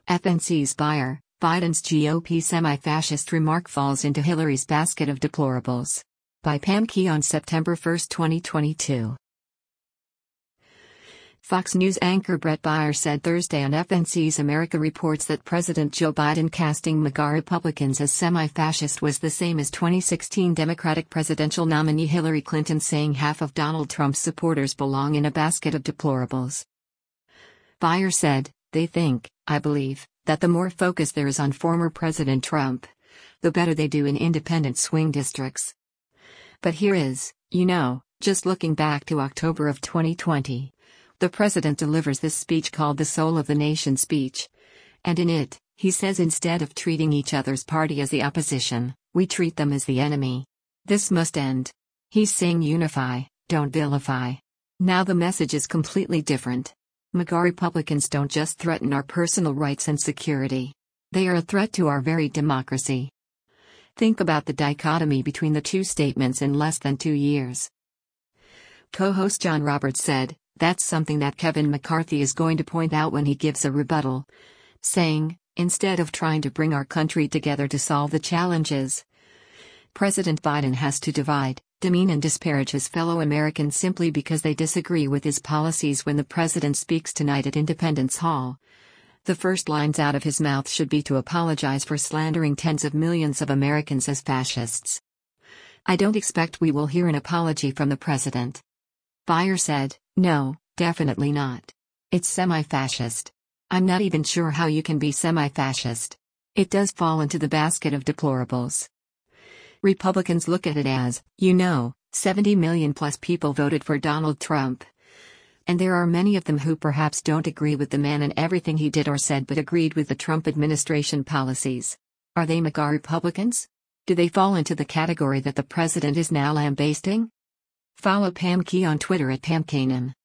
FNC's buyer, Biden's GOP semi-fascist remark falls into Hillary's basket of deplorables. By Pam Key on September 1, 2022. Fox News anchor Bret Baier said Thursday on FNC's America Reports that President Joe Biden casting MAGA Republicans as semi-fascist was the same as 2016 Democratic presidential nominee Hillary Clinton saying half of Donald Trump's supporters belong in a basket of deplorables. Baier said, "They think, I believe, that the more focus there is on former President Trump, the better they do in independent swing districts. But here is, just looking back to October of 2020. The president delivers this speech called the Soul of the Nation speech. And in it, he says instead of treating each other's party as the opposition, we treat them as the enemy. This must end. He's saying unify, don't vilify. Now the message is completely different. MAGA Republicans don't just threaten our personal rights and security. They are a threat to our very democracy." Think about the dichotomy between the two statements in less than 2 years. Co-host John Roberts said, "That's something that Kevin McCarthy is going to point out when he gives a rebuttal, saying, instead of trying to bring our country together to solve the challenges, President Biden has to divide, demean and disparage his fellow Americans simply because they disagree with his policies. When the president speaks tonight at Independence Hall, the first lines out of his mouth should be to apologize for slandering tens of millions of Americans as fascists. I don't expect we will hear an apology from the president." Baier said, "No, definitely not. It's semi-fascist. I'm not even sure how you can be semi-fascist. It does fall into the basket of deplorables. Republicans look at it as, 70 million plus people voted for Donald Trump. And there are many of them who perhaps don't agree with the man and everything he did or said but agreed with the Trump administration policies. Are they MAGA Republicans? Do they fall into the category that the president is now lambasting?" Follow Pam Key on Twitter at PamKanan.